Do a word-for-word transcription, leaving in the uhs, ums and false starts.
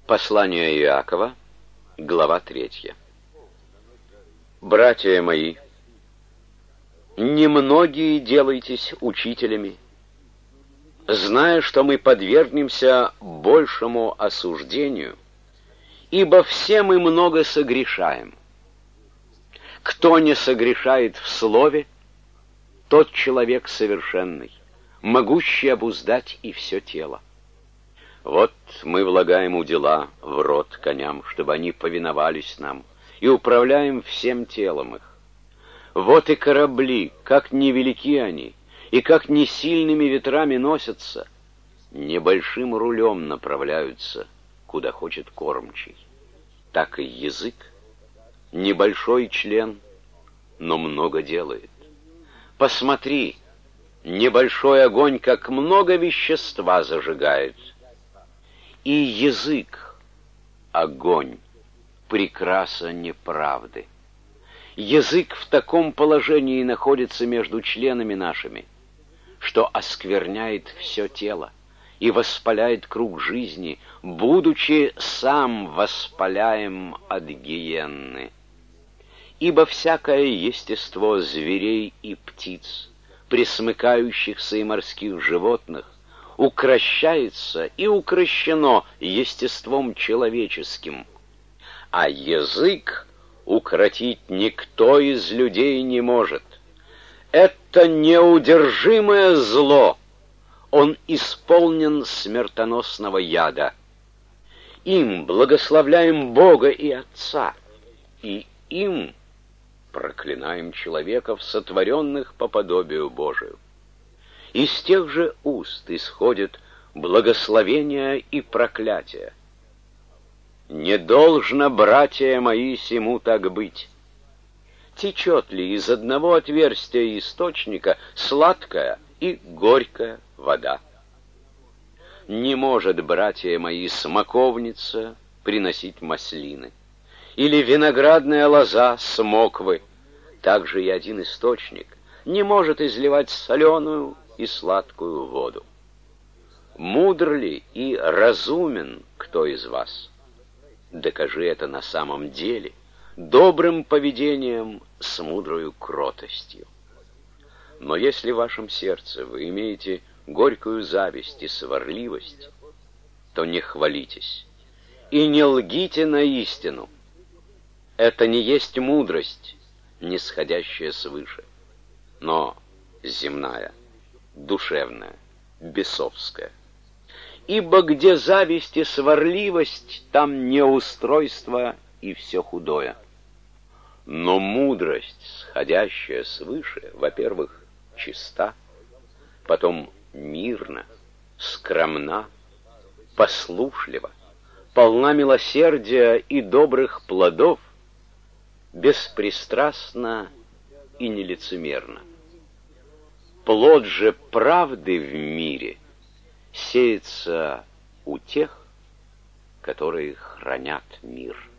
Послание Иакова, глава третья. Братья мои, немногие делайтесь учителями, зная, что мы подвергнемся большему осуждению, ибо все мы много согрешаем. Кто не согрешает в слове, тот человек совершенный, могущий обуздать и все тело. Вот мы влагаем удила в рот коням, чтобы они повиновались нам, и управляем всем телом их. Вот и корабли, как невелики они, и как не сильными ветрами носятся, небольшим рулем направляются, куда хочет кормчий. Так и язык, небольшой член, но много делает. Посмотри, небольшой огонь, как много вещества зажигает. И язык — огонь, прекраса неправды. Язык в таком положении находится между членами нашими, что оскверняет все тело и воспаляет круг жизни, будучи сам воспаляем от гиенны. Ибо всякое естество зверей и птиц, пресмыкающихся и морских животных, укрощается и укрощено естеством человеческим, а язык укротить никто из людей не может. Это неудержимое зло, он исполнен смертоносного яда. Им благословляем Бога и Отца, и им проклинаем человеков, сотворенных по подобию Божию. Из тех же уст исходит благословение и проклятие. Не должно, братья мои, сему так быть. Течет ли из одного отверстия источника сладкая и горькая вода? Не может, братья мои, смоковница приносить маслины, или виноградная лоза смоквы. Также и один источник не может изливать соленую и сладкую воду. Мудр ли и разумен кто из вас? Докажи это на самом деле добрым поведением с мудрою кротостью. Но если в вашем сердце вы имеете горькую зависть и сварливость, то не хвалитесь и не лгите на истину. Это не есть мудрость, нисходящая свыше, но земная, душевная, бесовская. Ибо где зависть и сварливость, там неустройство и все худое. Но мудрость, сходящая свыше, во-первых, чиста, потом мирна, скромна, послушлива, полна милосердия и добрых плодов, беспристрастна и нелицемерна. Плод же правды в мире сеется у тех, которые хранят мир.